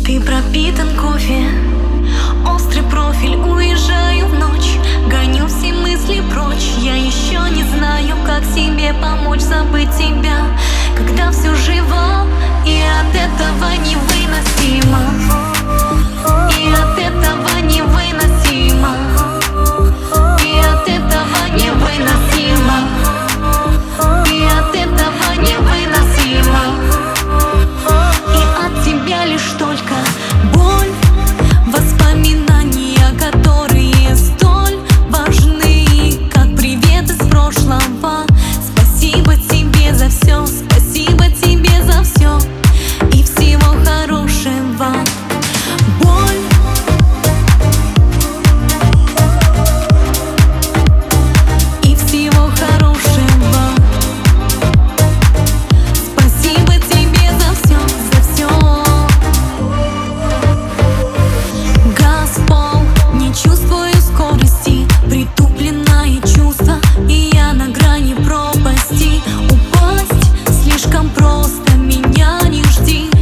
Ты пропитан кофе, острый профиль, уезжаю в ночь, гоню все мысли прочь. Я еще не знаю, как себе помочь забыть тебя, когда все живо, и от этого невыносимо. И от этого невыносимо. И от этого невыносимо. И от этого невыносимо. И от тебя лишь только боль, воспоминания, которые столь важны, как привет из прошлого. Спасибо тебе за все, спасибо тебе за все и всего хорошего. Боль и всего хорошего. Спасибо тебе за все, за все. Газ в пол, не чувствую скорости, притупленное чувство, и я на грани пропасти. Упасть слишком просто, меня не жди.